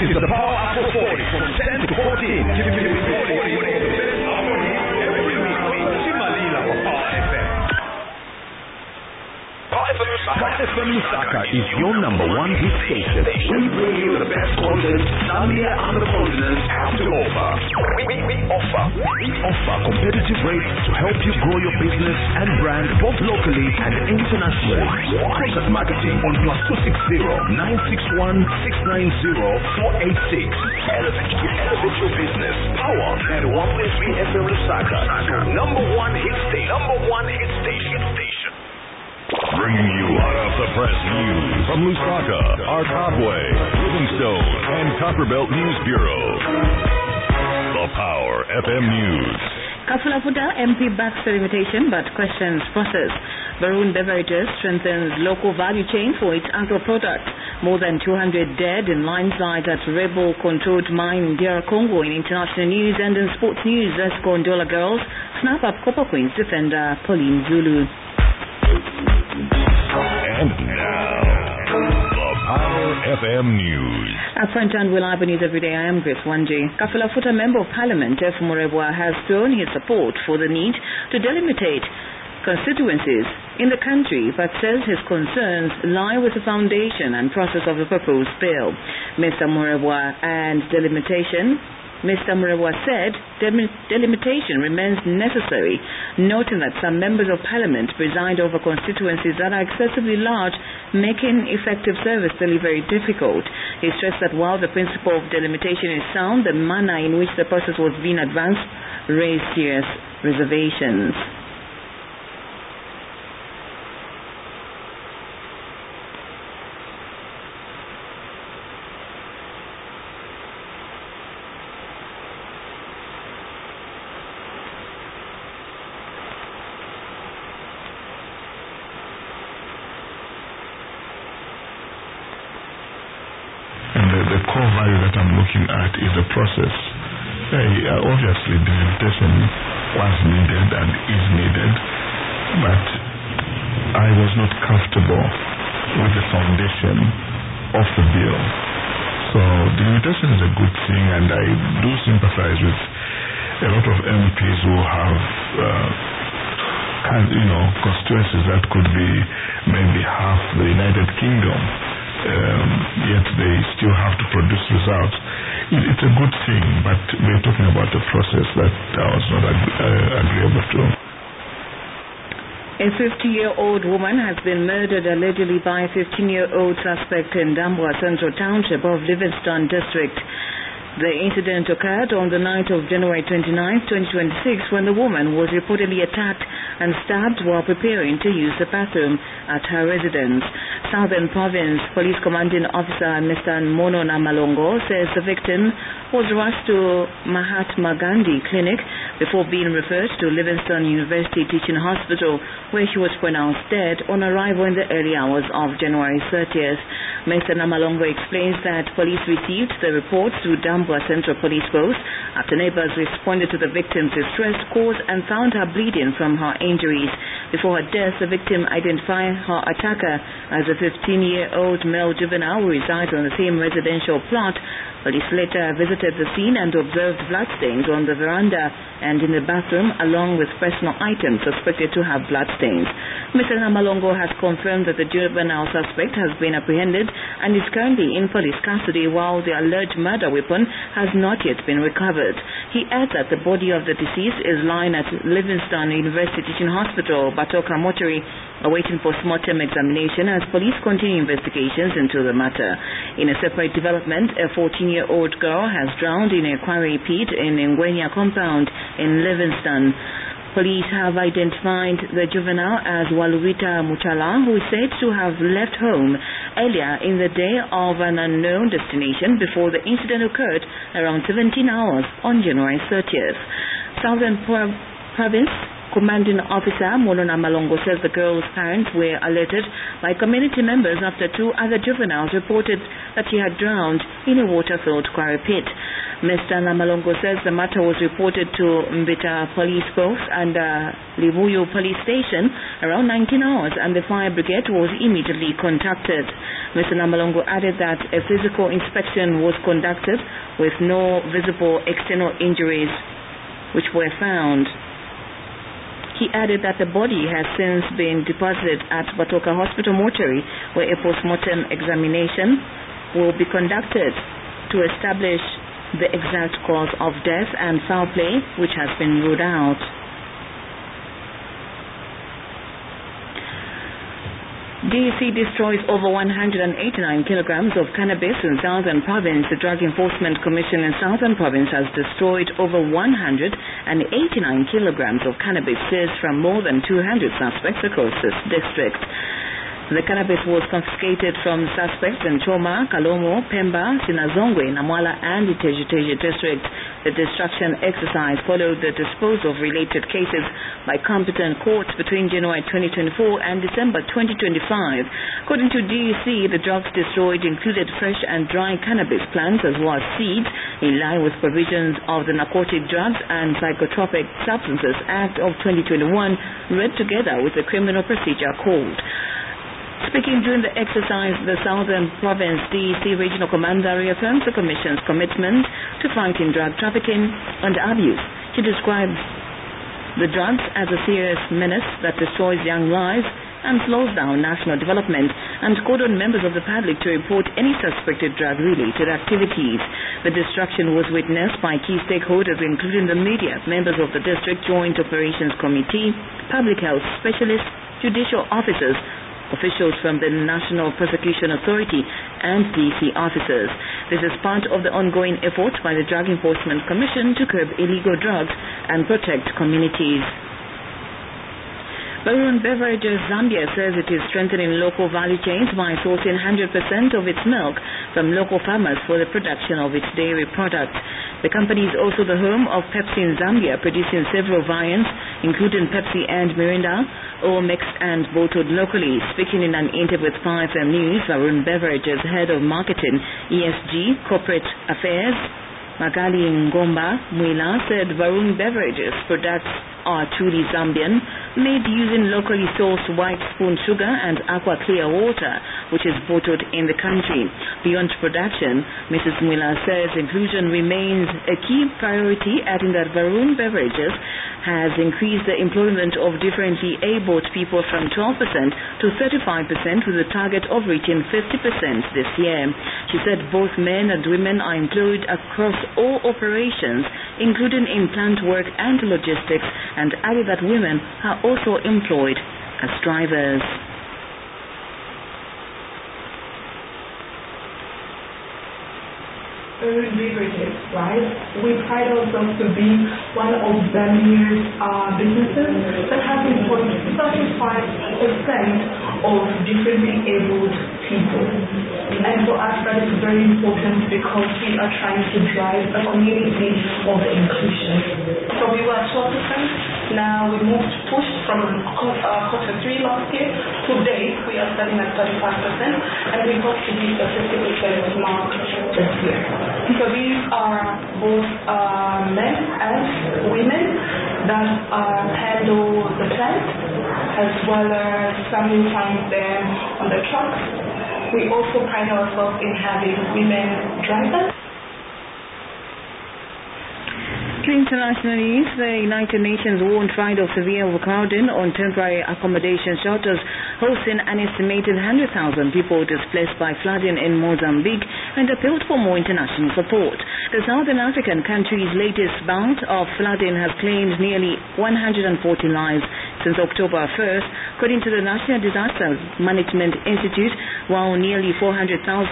is the Power After 40 from 10 to 14. Giving you the best every week. Chimalila for Power FM. Power FM Lusaka is your number one hit station. We bring you the best content Zambia and the continent have to offer. We offer competitive rates to help you grow your business and brand both locally and internationally. Contact marketing on +260 961 690 486. Elevate your business. Power at 1.3 FM Lusaka. Number one hit station. Bringing you hot off the press news from Lusaka, Arkabwe, Livingstone, and Copperbelt News Bureau. The Power FM News. Kafulafuta MP backs the limitation but questions process. Barun Beverages strengthens local value chain for its agro products. More than 200 dead in landslide at rebel-controlled mine in DR Congo. In international news and in sports news, Esco Ndola girls snap up Copper Queens defender Pauline Zulu. And now, the Power FM News. At front and we'll have news every day. I am Grace Wanji. Kafulafuta Member of Parliament F. Murebwa has thrown his support for the need to delimitate constituencies in the country, but says his concerns lie with the foundation and process of the proposed bill. Mr. Murebwa said delimitation remains necessary, noting that some members of parliament preside over constituencies that are excessively large, making effective service delivery difficult. He stressed that while the principle of delimitation is sound, the manner in which the process was being advanced raised serious reservations. The core value that I'm looking at is the process. Obviously, delimitation was needed and is needed, but I was not comfortable with the foundation of the bill. So delimitation is a good thing, and I do sympathize with a lot of MPs who have constituencies that could be maybe half the United Kingdom. Yet they still have to produce results. It's a good thing, but we're talking about a process that I was not agreeable to. A 50-year-old woman has been murdered allegedly by a 15-year-old suspect in Dambwa Central Township of Livingstone District. The incident occurred on the night of January 29, 2026, when the woman was reportedly attacked and stabbed while preparing to use the bathroom at her residence. Southern Province Police Commanding Officer Mr. Mono Namalongo says the victim was rushed to Mahatma Gandhi Clinic before being referred to Livingstone University Teaching Hospital, where she was pronounced dead on arrival in the early hours of January 30th. Mr. Namalongo explains that police received the report through Dambwa Central Police Post after neighbors responded to the victim's distress cause and found her bleeding from her injuries. Before her death, the victim identified her attacker as a 15-year-old male juvenile who resides on the same residential plot. Police later visited the scene and observed bloodstains on the veranda and in the bathroom, along with personal items suspected to have bloodstains. Mr. Namalongo has confirmed that the juvenile suspect has been apprehended and is currently in police custody, while the alleged murder weapon has not yet been recovered. He adds that the body of the deceased is lying at Livingstone University Teaching Hospital, Batoka Mortuary, awaiting postmortem examination as police continue investigations into the matter. In a separate development, a 14-year-old girl has drowned in a quarry pit in Ngwenya compound in Livingstone. Police have identified the juvenile as Waluita Muchala, who is said to have left home earlier in the day of an unknown destination before the incident occurred around 17 hours on January 30th. Southern Province Commanding Officer Molona Malongo says the girl's parents were alerted by community members after two other juveniles reported that she had drowned in a water-filled quarry pit. Mr. Namalongo says the matter was reported to Mbita Police Post and Livuyo Police Station around 19 hours and the fire brigade was immediately contacted. Mr. Namalongo added that a physical inspection was conducted with no visible external injuries which were found. He added that the body has since been deposited at Batoka Hospital mortuary where a post-mortem examination will be conducted to establish the exact cause of death and foul play which has been ruled out. DEC destroys over 189 kilograms of cannabis in Southern Province. The Drug Enforcement Commission in Southern Province has destroyed over 189 kilograms of cannabis seized from more than 200 suspects across this district. The cannabis was confiscated from suspects in Choma, Kalomo, Pemba, Sinazongwe, Namwala and Iteji district. The destruction exercise followed the disposal of related cases by competent courts between January 2024 and December 2025. According to DEC, the drugs destroyed included fresh and dry cannabis plants as well as seeds in line with provisions of the Narcotic Drugs and Psychotropic Substances Act of 2021 read together with the Criminal Procedure Code. Speaking during the exercise, the Southern Province DEC Regional Commander reaffirms the Commission's commitment to fighting drug trafficking and abuse. He describes the drugs as a serious menace that destroys young lives and slows down national development and called on members of the public to report any suspected drug-related activities. The destruction was witnessed by key stakeholders including the media, members of the District Joint Operations Committee, public health specialists, judicial officers, officials from the National Prosecution Authority and DEC officers. This is part of the ongoing effort by the Drug Enforcement Commission to curb illegal drugs and protect communities. Varun Beverages Zambia says it is strengthening local value chains by sourcing 100% of its milk from local farmers for the production of its dairy products. The company is also the home of Pepsi in Zambia, producing several variants, including Pepsi and Mirinda, all mixed and bottled locally. Speaking in an interview with 5M News, Varun Beverages Head of Marketing, ESG, Corporate Affairs, Magali Ngomba Mwila said Varun Beverages products are truly Zambian, made using locally sourced white spoon sugar and aqua clear water, which is bottled in the country. Beyond production, Mrs. Mwila says inclusion remains a key priority, adding that Varun Beverages has increased the employment of differently abled people from 12% to 35% with a target of reaching 50% this year. She said both men and women are employed across all operations, including in plant work and logistics, and added that women are also employed as drivers. Varun Beverages, right? We pride ourselves to be one of Zambia's businesses that has employed 35% of differently abled people. And for us that is very important because we are trying to drive a community of inclusion. So we were 12%, now we pushed from quarter 3 last year to date. We are starting at 35% and we hope to be the 50% mark this year. So these are both men and women that handle the plant as well as sometimes them on the trucks. We also pride ourselves in having women drivers. Internationally, the United Nations warned Friday of severe overcrowding on temporary accommodation shelters hosting an estimated 100,000 people displaced by flooding in Mozambique and appealed for more international support. The Southern African country's latest bout of flooding has claimed nearly 140 lives since October 1st, according to the National Disaster Management Institute, while nearly 400,000